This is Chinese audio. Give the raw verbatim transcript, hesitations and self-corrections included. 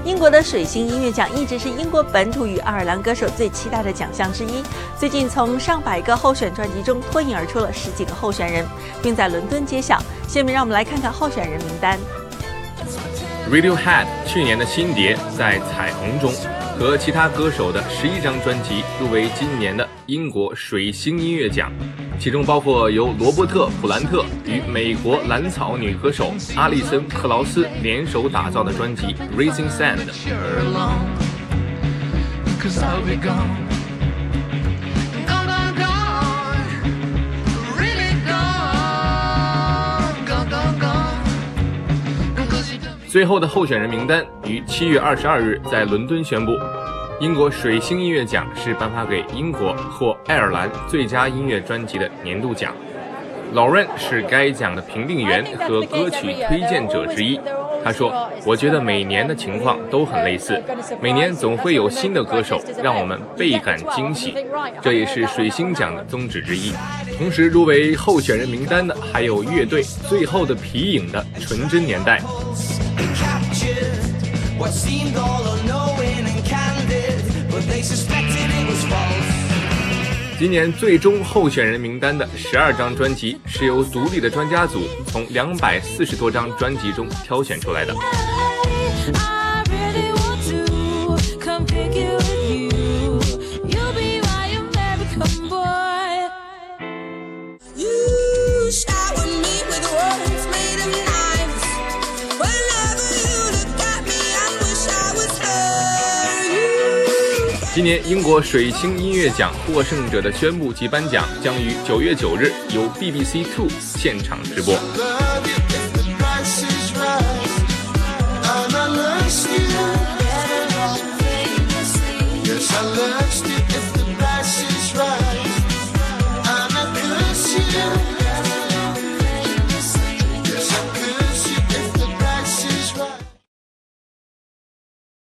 英国的水星音乐奖一直是英国本土与爱尔兰歌手最期待的奖项之一。最近从上百个候选专辑中脱颖而出了十几个候选人，并在伦敦揭晓。下面让我们来看看候选人名单。 Radiohead 去年的新碟在彩虹中，和其他歌手的十一张专辑入围今年的英国水星音乐奖，其中包括由罗伯特·普兰特与美国蓝草女歌手阿丽森·克劳斯联手打造的专辑《Rising Sand》。最后的候选人名单于七月二十二日在伦敦宣布。英国水星音乐奖是颁发给英国或爱尔兰最佳音乐专辑的年度奖。劳伦是该奖的评定员和歌曲推荐者之一。他说：“我觉得每年的情况都很类似，每年总会有新的歌手让我们倍感惊喜，这也是水星奖的宗旨之一。”同时入围候选人名单的还有乐队最后的皮影的《纯真年代》。今年最终候选人名单的十二张专辑是由独立的专家组从两百四十多张专辑中挑选出来的。今年英国水星音乐奖获胜者的宣布及颁奖将于九月九日由 B B C Two 现场直播。Yes, I